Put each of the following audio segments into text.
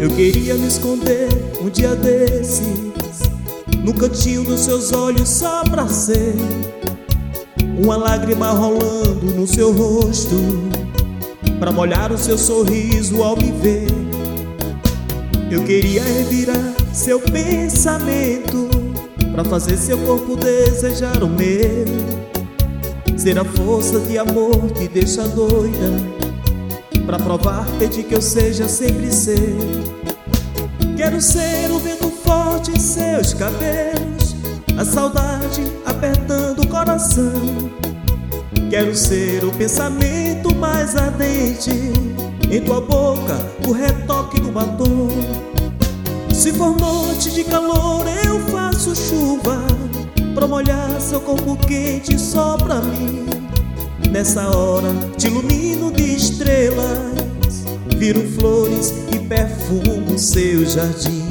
Eu queria me esconder um dia desses no cantinho dos seus olhos, só pra ser uma lágrima rolando no seu rosto, pra molhar o seu sorriso ao me ver. Eu queria revirar seu pensamento, pra fazer seu corpo desejar o meu, ser a força de amor que deixa doida, pra provar, pedir que eu seja sempre ser. Quero ser o vento forte em seus cabelos, a saudade apertando o coração. Quero ser o pensamento mais ardente, em tua boca o retoque do batom. Se for noite de calor eu faço chuva, pra molhar seu corpo quente só pra mim. Nessa hora te ilumino de estrelas, viro flores e perfumo seu jardim.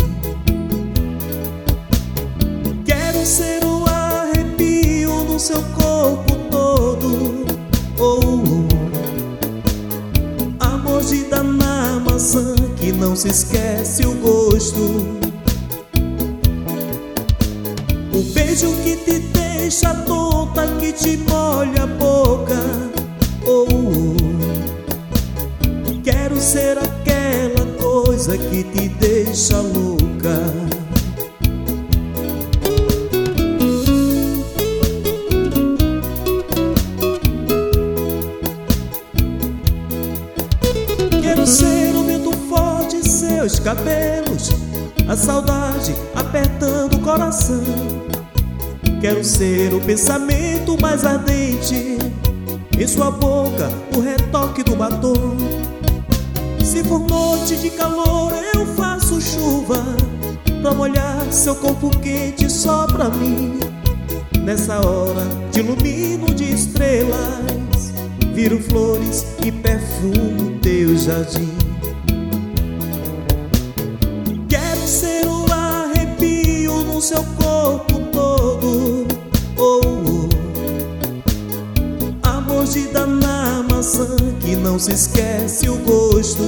Quero ser o arrepio no seu corpo todo, a mordida na maçã que não se esquece o gosto, o beijo que te deixa tonta, que te molha a boca. Quero ser aquela coisa que te deixa louca. Quero ser o vento forte em seus cabelos, a saudade apertando o coração. Quero ser o pensamento mais ardente, em sua boca o retoque do batom. Se for noite de calor eu faço chuva, pra molhar seu corpo quente só pra mim. Nessa hora te ilumino de estrelas, viro flores e perfumo teu jardim. Quero ser o arrepio no seu corpo todo, a mordida na maçã que não se esquece o gosto,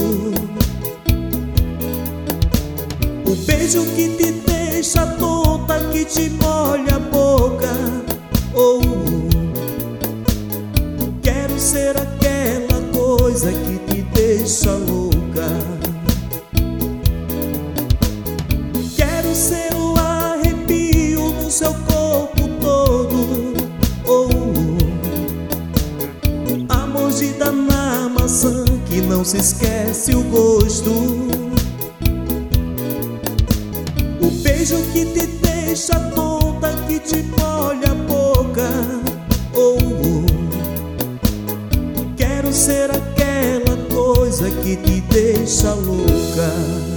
o beijo que te deixa tonta, que te molha a boca. Quero ser aquela coisa que te deixa louca. Quero ser o arrepio no seu corpo todo, a mordida na maçã que não se esquece o gosto, o beijo que te deixa tonta, que te molha a boca. Quero ser aquela coisa que te deixa louca.